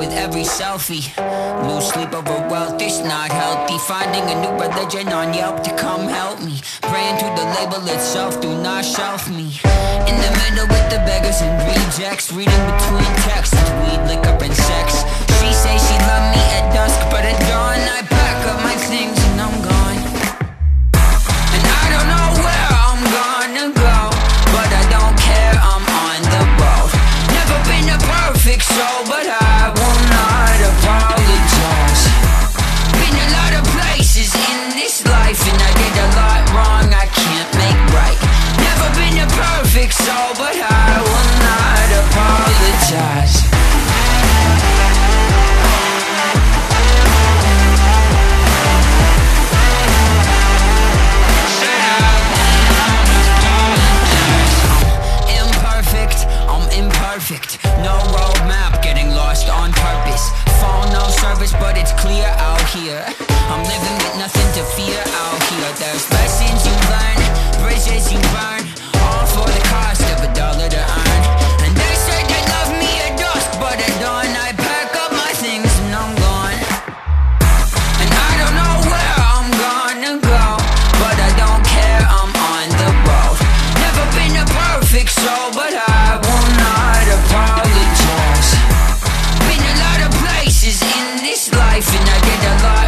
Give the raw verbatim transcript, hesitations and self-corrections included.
with every selfie. Lose sleep over wealth, it's not healthy. Finding a new religion on Yelp to come help me. Praying to the label itself, do not shelf me. In the middle with the beggars and rejects, reading between texts, weed, liquor and sex. She say she love me at dusk, but at dawn I pack up my things and I'm gone. And I don't know where I'm gonna go, but I don't care, I'm on the road. Never been a perfect soul, but I will not apologize. Been a lot of places in this life, and I did a lot wrong I can't make right. Never been a perfect soul, but I will not apologize. Imperfect, no roadmap, getting lost on purpose. Phone no service, but it's clear out here. I'm living with nothing to fear out here. There's lessons you learn, bridges you burn, all for the cost of a dollar to earn. And they say they love me at dusk, but at dawn I pack up my things and I'm gone. And I don't know where I'm gonna go, but I don't care, I'm on the road. Never been a perfect soul, but I will not apologize. Been a lot of places in this life, and I did a lot